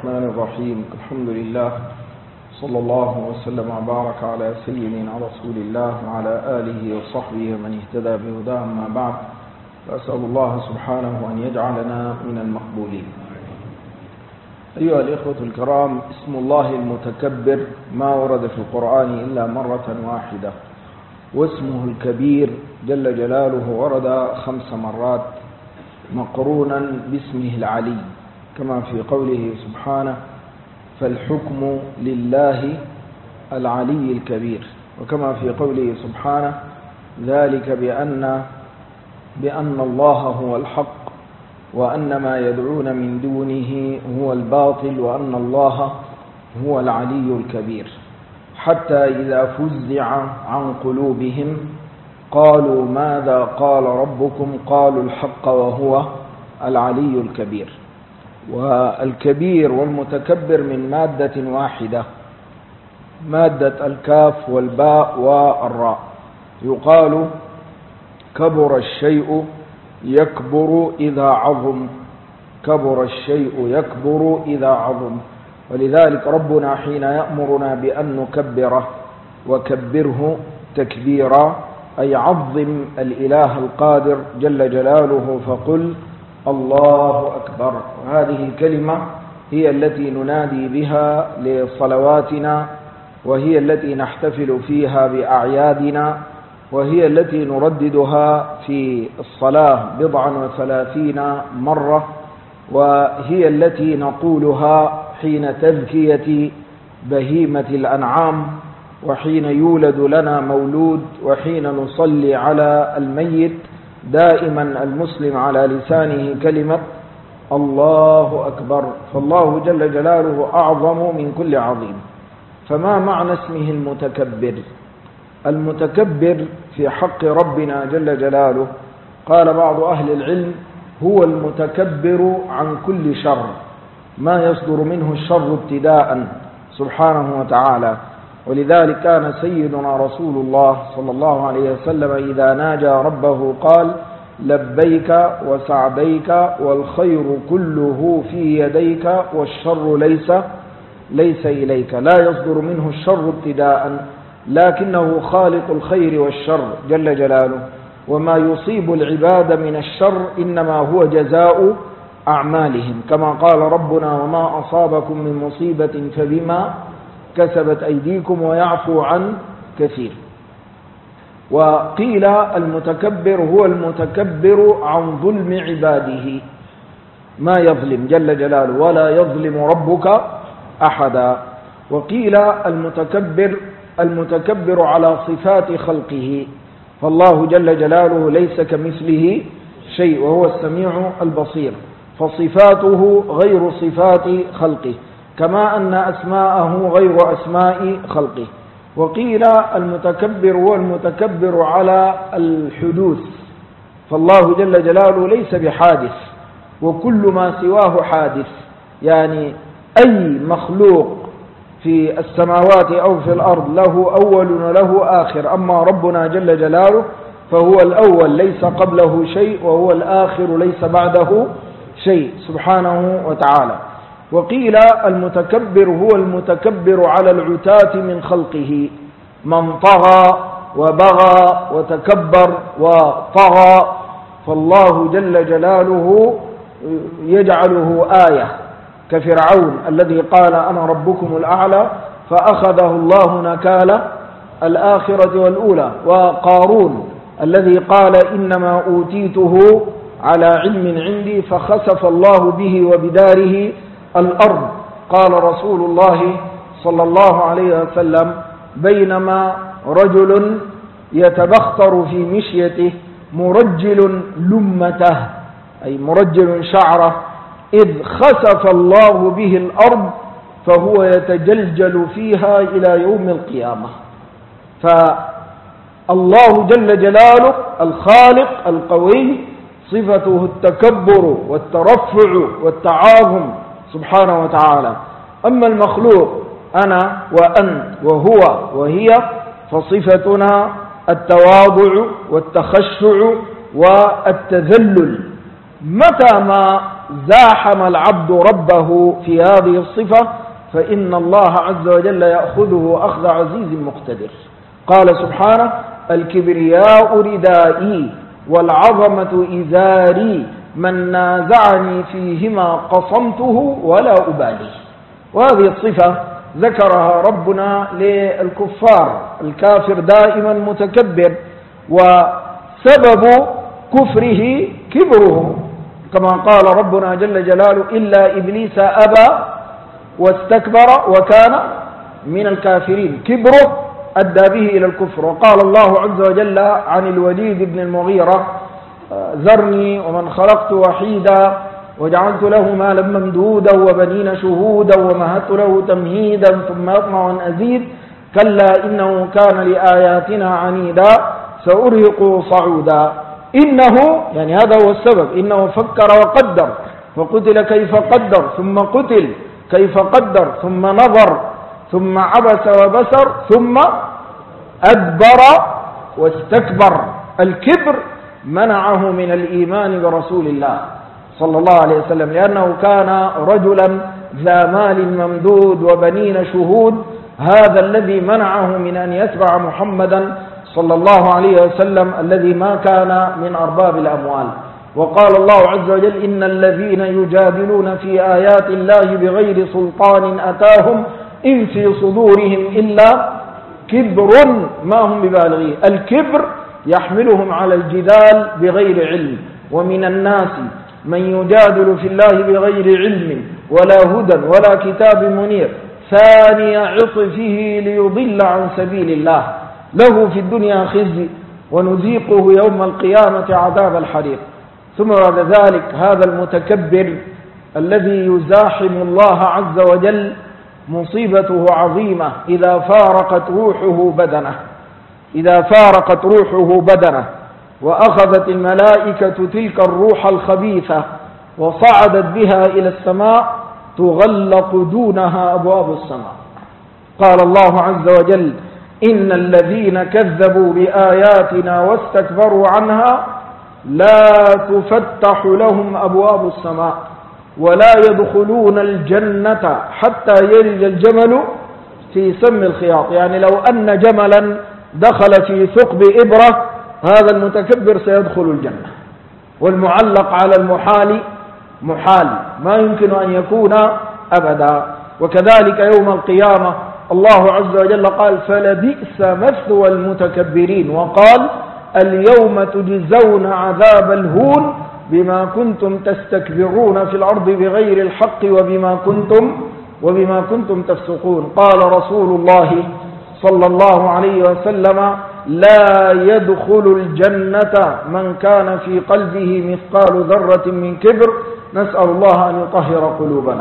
الرحمن الرحيم. الحمد لله صلى الله وسلم وبارك على سيدنا رسول الله وعلى آله وصحبه ومن اهتدى بهداه. أما بعد، فأسأل الله سبحانه أن يجعلنا من المقبولين. أيها الإخوة الكرام، اسم الله المتكبر ما ورد في القرآن إلا مرة واحدة، واسمه الكبير جل جلاله ورد 5 مرات مقرونا باسمه العلي، كما في قوله سبحانه: فالحكم لله العلي الكبير، وكما في قوله سبحانه: ذلك بأن الله هو الحق وأن ما يدعون من دونه هو الباطل وأن الله هو العلي الكبير، حتى إذا فزع عن قلوبهم قالوا ماذا قال ربكم قالوا الحق وهو العلي الكبير. والكبير والمتكبر من مادة واحدة، مادة الكاف والباء والراء. يقال كبر الشيء يكبر إذا عظم، كبر الشيء يكبر إذا عظم. ولذلك ربنا حين يأمرنا بأن نكبره وكبره تكبيرا، أي عظم الإله القادر جل جلاله، فقل الله أكبر. وهذه الكلمة هي التي ننادي بها لصلواتنا، وهي التي نحتفل فيها بأعيادنا، وهي التي نرددها في الصلاة 37 مرة، وهي التي نقولها حين تذكية بهيمة الأنعام، وحين يولد لنا مولود، وحين نصلي على الميت. دائما المسلم على لسانه كلمة الله أكبر، فالله جل جلاله أعظم من كل عظيم. فما معنى اسمه المتكبر؟ المتكبر في حق ربنا جل جلاله، قال بعض أهل العلم: هو المتكبر عن كل شر، ما يصدر منه الشر ابتداء سبحانه وتعالى. ولذلك كان سيدنا رسول الله صلى الله عليه وسلم إذا ناجى ربه قال: لبيك وسعديك والخير كله في يديك والشر ليس إليك. لا يصدر منه الشر ابتداء، لكنه خالق الخير والشر جل جلاله، وما يصيب العباد من الشر إنما هو جزاء أعمالهم، كما قال ربنا: وما أصابكم من مصيبة فبما كسبت أيديكم ويعفو عن كثير. وقيل المتكبر هو المتكبر عن ظلم عباده، ما يظلم جل جلاله، ولا يظلم ربك أحدا. وقيل المتكبر على صفات خلقه، فالله جل جلاله ليس كمثله شيء وهو السميع البصير، فصفاته غير صفات خلقه، كما أن أسماءه غير أسماء خلقه. وقيل المتكبر هو المتكبر على الحدوث، فالله جل جلاله ليس بحادث، وكل ما سواه حادث، يعني أي مخلوق في السماوات أو في الأرض له أول وله آخر. أما ربنا جل جلاله فهو الأول ليس قبله شيء، وهو الآخر ليس بعده شيء سبحانه وتعالى. وقيل المتكبر هو المتكبر على العتاة من خلقه، من طغى وبغى وتكبر وطغى، فالله جل جلاله يجعله آية، كفرعون الذي قال أنا ربكم الأعلى فأخذه الله نكال الآخرة والأولى، وقارون الذي قال إنما أوتيته على علم عندي فخسف الله به وبداره الأرض. قال رسول الله صلى الله عليه وسلم: بينما رجل يتبختر في مشيته مرجل لمته، أي مرجل شعره، إذ خسف الله به الأرض فهو يتجلجل فيها إلى يوم القيامة. فالله جل جلاله الخالق القوي صفته التكبر والترفع والتعاظم سبحانه وتعالى. أما المخلوق أنا وأنت وهو وهي، فصفتنا التواضع والتخشع والتذلل. متى ما زاحم العبد ربه في هذه الصفة فإن الله عز وجل يأخذه أخذ عزيز مقتدر. قال سبحانه: الكبرياء ردائي والعظمة إزاري من نازعني فيهما قصمته ولا أبالي. وهذه الصفة ذكرها ربنا للكفار. الكافر دائما متكبر، وسبب كفره كبره، كما قال ربنا جل جلاله: إلا إبليس أبى واستكبر وكان من الكافرين. كبره أدى به إلى الكفر. وقال الله عز وجل عن الوليد بن المغيرة: ذرني ومن خلقت وحيدا وجعلت له مالا ممدودا وبنين شهودا ومهدت له تمهيدا ثم يطمع أن أزيد كلا إنه كان لآياتنا عنيدا سأرهقه صعودا. إنه، يعني هذا هو السبب، إنه فكر وقدر فقتل كيف قدر ثم قتل كيف قدر ثم نظر ثم عبس وبسر ثم أدبر واستكبر. الكبر منعه من الإيمان برسول الله صلى الله عليه وسلم، لأنه كان رجلا ذا مال ممدود وبنين شهود. هذا الذي منعه من أن يتبع محمدا صلى الله عليه وسلم الذي ما كان من أرباب الأموال. وقال الله عز وجل: إن الذين يجادلون في آيات الله بغير سلطان أتاهم إن في صدورهم إلا كبر ما هم ببالغيه. الكبر يحملهم على الجدال بغير علم. ومن الناس من يجادل في الله بغير علم ولا هدى ولا كتاب منير ثاني عطفه ليضل عن سبيل الله له في الدنيا خزي ونذيقه يوم القيامة عذاب الحريق. ثم بعد ذلك هذا المتكبر الذي يزاحم الله عز وجل مصيبته عظيمة إذا فارقت روحه بدنه وأخذت الملائكة تلك الروح الخبيثة وصعدت بها إلى السماء تغلق دونها أبواب السماء. قال الله عز وجل: إن الذين كذبوا بآياتنا واستكبروا عنها لا تفتح لهم أبواب السماء ولا يدخلون الجنة حتى يلج الجمل في سم الخياط. يعني لو أن جملا دخل في ثقب إبرة هذا المتكبر سيدخل الجنة. والمعلق على المحال محال، ما يمكن أن يكون أبدا. وكذلك يوم القيامة الله عز وجل قال: فلبئس مثوى المتكبرين، وقال: اليوم تجزون عذاب الهون بما كنتم تستكبرون في الأرض بغير الحق وبما كنتم تفسقون. قال رسول الله صلى الله عليه وسلم: لا يدخل الجنة من كان في قلبه مثقال ذرة من كبر. نسأل الله أن يطهر قلوبنا.